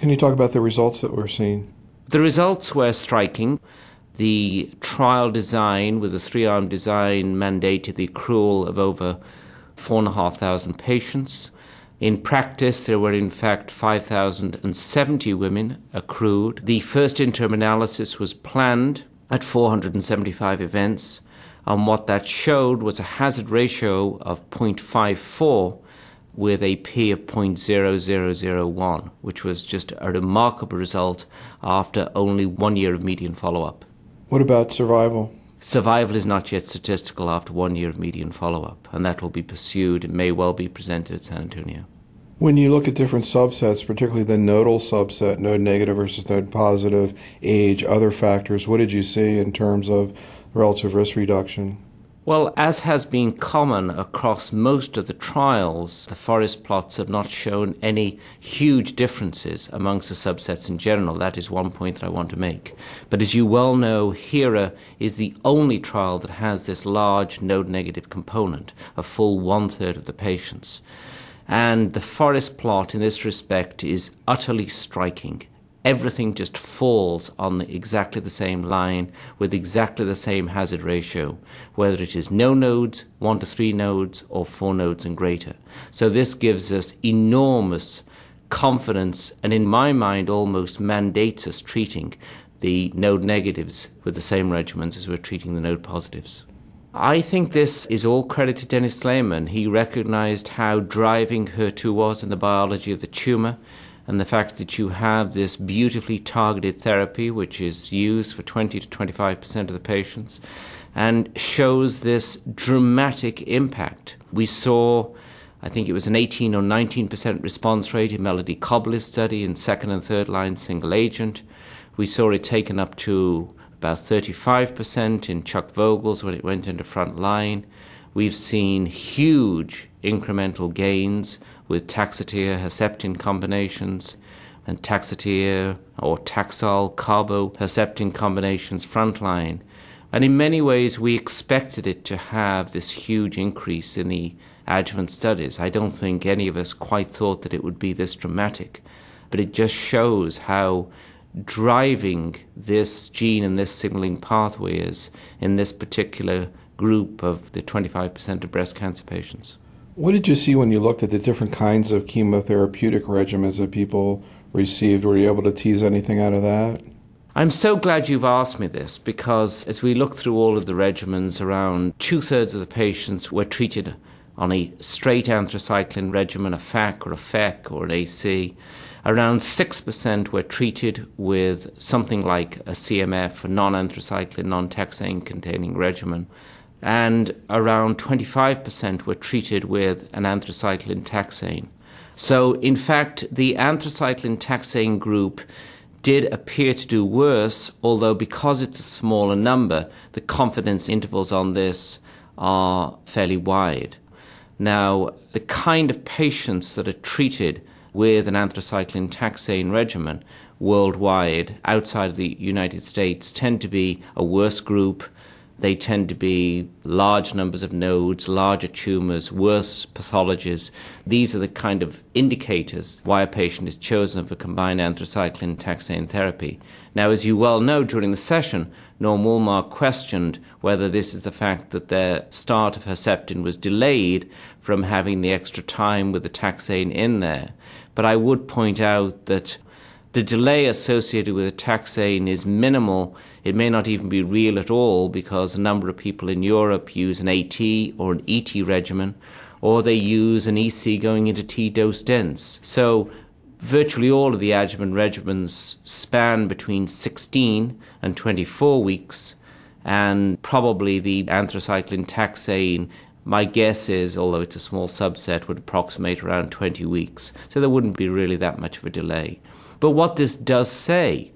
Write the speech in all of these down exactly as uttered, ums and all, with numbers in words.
Can you talk about the results that we're seeing? The results were striking. The trial design, with a three-arm design, mandated the accrual of over four thousand five hundred patients. In practice, there were in fact five thousand seventy women accrued. The first interim analysis was planned at four hundred seventy-five events, and what that showed was a hazard ratio of zero point five four with a P of zero point zero zero zero one, which was just a remarkable result after only one year of median follow-up. What about survival? Survival is not yet statistical after one year of median follow-up, and that will be pursued and may well be presented at San Antonio. When you look at different subsets, particularly the nodal subset, node negative versus node positive, age, other factors, what did you see in terms of relative risk reduction? Well, as has been common across most of the trials, the forest plots have not shown any huge differences amongst the subsets in general. That is one point that I want to make. But as you well know, HERA is the only trial that has this large node-negative component, a full one-third of the patients. And the forest plot in this respect is utterly striking. Everything just falls on the, exactly the same line with exactly the same hazard ratio, whether it is no nodes, one to three nodes, or four nodes and greater. So this gives us enormous confidence, and in my mind almost mandates us treating the node negatives with the same regimens as we're treating the node positives. I think this is all credit to Dennis Lehman. He recognized how driving H E R two was in the biology of the tumor, and the fact that you have this beautifully targeted therapy which is used for twenty to twenty-five percent of the patients and shows this dramatic impact. We saw, I think it was an eighteen or nineteen percent response rate in Melody Cobbley's study in second and third line single agent. We saw it taken up to about thirty-five percent in Chuck Vogel's when it went into front line. We've seen huge incremental gains with Taxotere Herceptin combinations and Taxotere or Taxol Carbo Herceptin combinations frontline. And in many ways we expected it to have this huge increase in the adjuvant studies. I don't think any of us quite thought that it would be this dramatic, but it just shows how driving this gene and this signaling pathway is in this particular group of the twenty-five percent of breast cancer patients. What did you see when you looked at the different kinds of chemotherapeutic regimens that people received? Were you able to tease anything out of that? I'm so glad you've asked me this, because as we look through all of the regimens, around two-thirds of the patients were treated on a straight anthracycline regimen, a F A C or a F E C or an A C. Around six percent were treated with something like a C M F, a non-anthracycline, non-taxane-containing regimen. And around twenty-five percent were treated with an anthracycline taxane. So, in fact, the anthracycline taxane group did appear to do worse, although because it's a smaller number, the confidence intervals on this are fairly wide. Now, the kind of patients that are treated with an anthracycline taxane regimen worldwide, outside of the United States, tend to be a worse group. They tend to be large numbers of nodes, larger tumours, worse pathologies. These are the kind of indicators why a patient is chosen for combined anthracycline taxane therapy. Now, as you well know, during the session, Norm Woolmark questioned whether this is the fact that their start of Herceptin was delayed from having the extra time with the taxane in there. But I would point out that the delay associated with a taxane is minimal. It may not even be real at all, because a number of people in Europe use an AT or an ET regimen, or they use an E C going into T dose dense. So virtually all of the adjuvant regimens span between sixteen and twenty-four weeks, and probably the anthracycline taxane, my guess is, although it's a small subset, would approximate around twenty weeks. So there wouldn't be really that much of a delay. But what this does say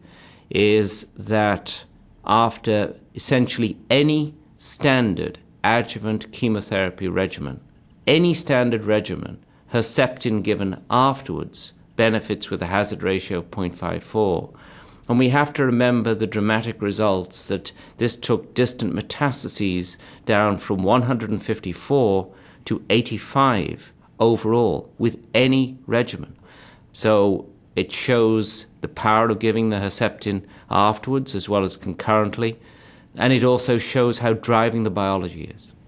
is that after essentially any standard adjuvant chemotherapy regimen, any standard regimen, Herceptin given afterwards benefits with a hazard ratio of zero point five four. And we have to remember the dramatic results that this took distant metastases down from one hundred fifty-four to eighty-five overall with any regimen. So It shows the power of giving the Herceptin afterwards as well as concurrently, and it also shows how driving the biology is.